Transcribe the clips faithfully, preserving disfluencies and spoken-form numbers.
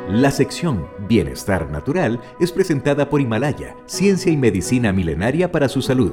La sección Bienestar Natural es presentada por Himalaya, ciencia y medicina milenaria para su salud.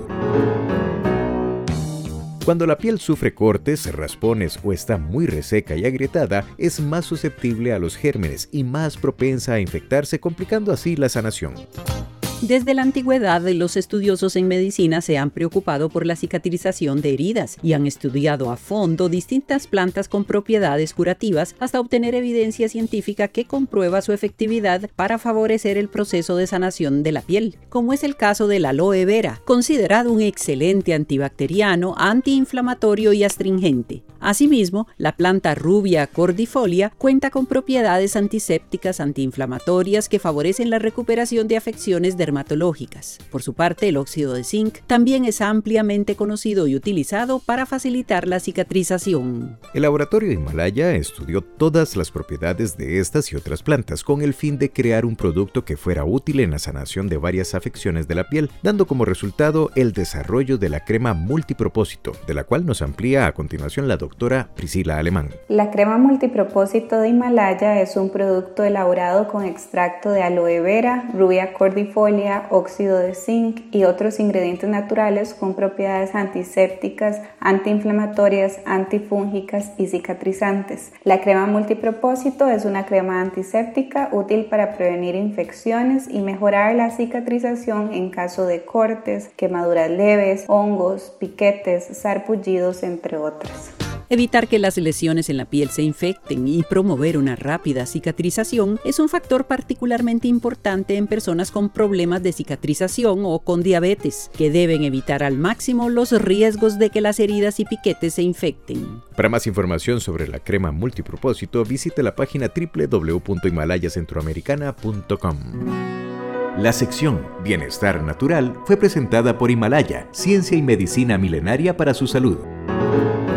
Cuando la piel sufre cortes, raspones o está muy reseca y agrietada, es más susceptible a los gérmenes y más propensa a infectarse, complicando así la sanación. Desde la antigüedad, los estudiosos en medicina se han preocupado por la cicatrización de heridas y han estudiado a fondo distintas plantas con propiedades curativas hasta obtener evidencia científica que comprueba su efectividad para favorecer el proceso de sanación de la piel, como es el caso del aloe vera, considerado un excelente antibacteriano, antiinflamatorio y astringente. Asimismo, la planta rubia cordifolia cuenta con propiedades antisépticas, antiinflamatorias que favorecen la recuperación de afecciones dermatológicas. Por su parte, el óxido de zinc también es ampliamente conocido y utilizado para facilitar la cicatrización. El laboratorio Himalaya estudió todas las propiedades de estas y otras plantas con el fin de crear un producto que fuera útil en la sanación de varias afecciones de la piel, dando como resultado el desarrollo de la crema multipropósito, de la cual nos amplía a continuación la doctora doctora Priscila Alemán. La crema multipropósito de Himalaya es un producto elaborado con extracto de aloe vera, rubia cordifolia, óxido de zinc y otros ingredientes naturales con propiedades antisépticas, antiinflamatorias, antifúngicas y cicatrizantes. La crema multipropósito es una crema antiséptica útil para prevenir infecciones y mejorar la cicatrización en caso de cortes, quemaduras leves, hongos, piquetes, sarpullidos, entre otras. Evitar que las lesiones en la piel se infecten y promover una rápida cicatrización es un factor particularmente importante en personas con problemas de cicatrización o con diabetes, que deben evitar al máximo los riesgos de que las heridas y piquetes se infecten. Para más información sobre la crema multipropósito, visite la página doble u doble u doble u punto himalaya centroamericana punto com. La sección Bienestar Natural fue presentada por Himalaya, ciencia y medicina milenaria para su salud.